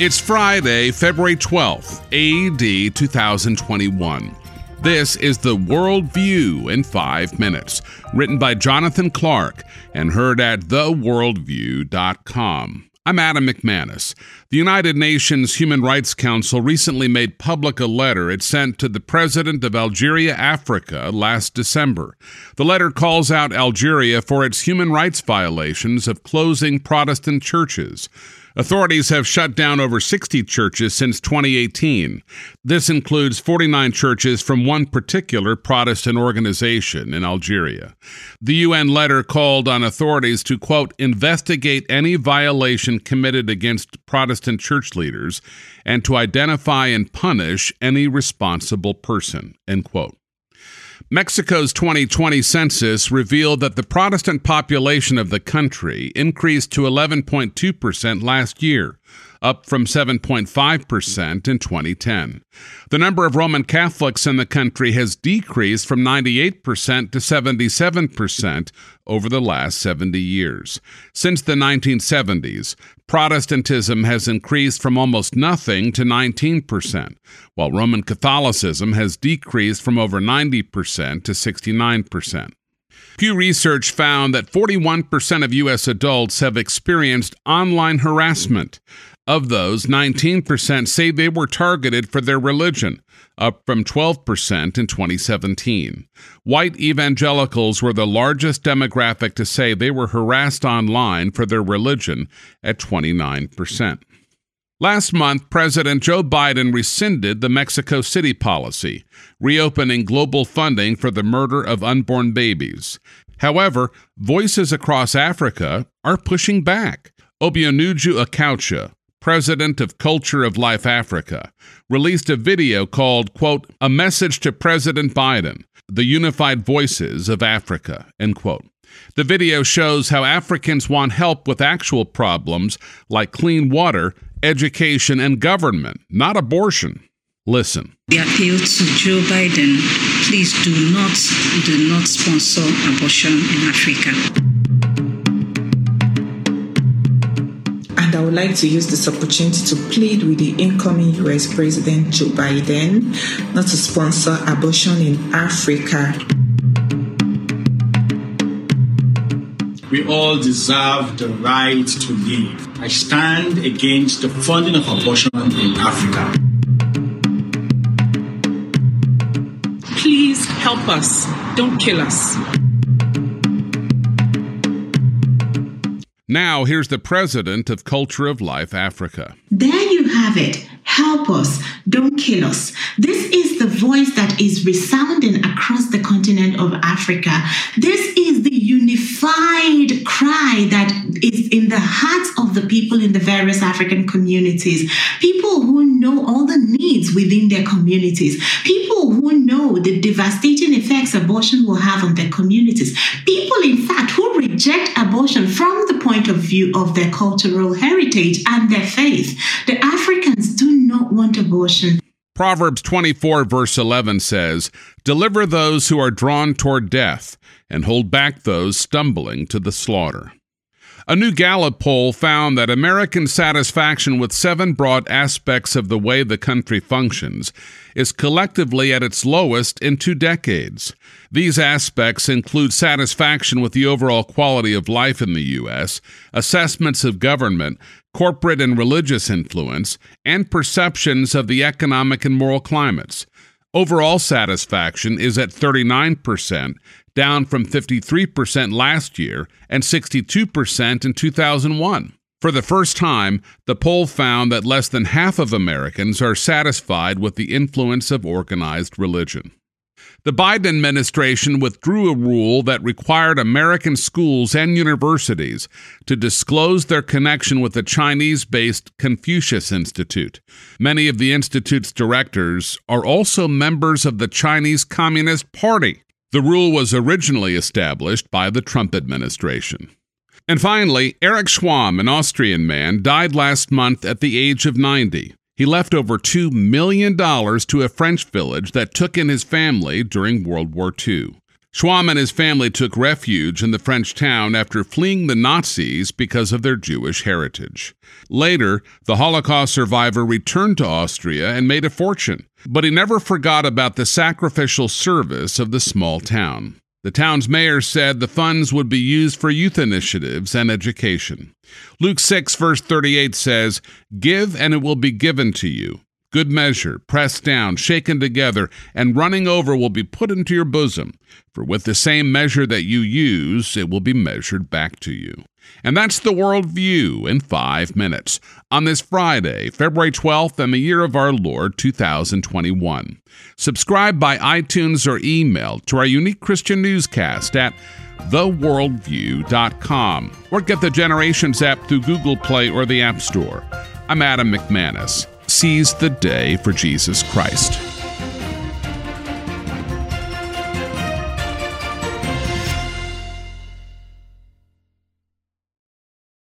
It's Friday, February 12th, AD 2021. This is the World View in 5 minutes, written by Jonathan Clark and heard at theworldview.com. I'm Adam McManus. The United Nations Human Rights Council recently made public a letter it sent to the president of Algeria, Africa, last December. The letter calls out Algeria for its human rights violations of closing Protestant churches. Authorities have shut down over 60 churches since 2018. This includes 49 churches from one particular Protestant organization in Algeria. The UN letter called on authorities to, quote, investigate any violation committed against Protestant church leaders and to identify and punish any responsible person, end quote. Mexico's 2020 census revealed that the Protestant population of the country increased to 11.2% last year, up from 7.5% in 2010. The number of Roman Catholics in the country has decreased from 98% to 77% over the last 70 years. Since the 1970s, Protestantism has increased from almost nothing to 19%, while Roman Catholicism has decreased from over 90% to 69%. Pew Research found that 41% of U.S. adults have experienced online harassment. Of those, 19% say they were targeted for their religion, up from 12% in 2017. White evangelicals were the largest demographic to say they were harassed online for their religion at 29%. Last month, President Joe Biden rescinded the Mexico City policy, reopening global funding for the murder of unborn babies. However, voices across Africa are pushing back. Obianuju Akaucha, president of Culture of Life Africa, released a video called, quote, A Message to President Biden, the Unified Voices of Africa, end quote. The video shows how Africans want help with actual problems like clean water, education, and government, not abortion. Listen. We appeal to Joe Biden, please do not sponsor abortion in Africa. And I would like to use this opportunity to plead with the incoming U.S. President Joe Biden not to sponsor abortion in Africa. We all deserve the right to live. I stand against the funding of abortion in Africa. Please help us. Don't kill us. Now, here's the president of Culture of Life Africa. There you have it. Help us. Don't kill us. This is the voice that is resounding across the continent of Africa. This is the unified cry that is in the hearts of the people in the various African communities. People who know all the needs within their communities. People who know the devastating effects abortion will have on their communities. People, in fact, who reject abortion from the point of view of their cultural heritage and their faith. The Africans do not want abortion. Proverbs 24 verse 11 says, Deliver those who are drawn toward death, and hold back those stumbling to the slaughter. A new Gallup poll found that American satisfaction with 7 broad aspects of the way the country functions is collectively at its lowest in 2 decades. These aspects include satisfaction with the overall quality of life in the U.S., assessments of government, corporate and religious influence, and perceptions of the economic and moral climates. Overall satisfaction is at 39%, down from 53% last year and 62% in 2001. For the first time, the poll found that less than half of Americans are satisfied with the influence of organized religion. The Biden administration withdrew a rule that required American schools and universities to disclose their connection with the Chinese-based Confucius Institute. Many of the institute's directors are also members of the Chinese Communist Party. The rule was originally established by the Trump administration. And finally, Eric Schwamm, an Austrian man, died last month at the age of 90. He left over $2 million to a French village that took in his family during World War II. Schwamm and his family took refuge in the French town after fleeing the Nazis because of their Jewish heritage. Later, the Holocaust survivor returned to Austria and made a fortune, but he never forgot about the sacrificial service of the small town. The town's mayor said the funds would be used for youth initiatives and education. Luke 6, verse 38 says, "Give, and it will be given to you. Good measure, pressed down, shaken together, and running over will be put into your bosom. For with the same measure that you use, it will be measured back to you." And that's the World View in 5 minutes on this Friday, February 12th, and the year of our Lord, 2021. Subscribe by iTunes or email to our unique Christian newscast at theworldview.com, or get the Generations app through Google Play or the App Store. I'm Adam McManus. Seize the day for Jesus Christ.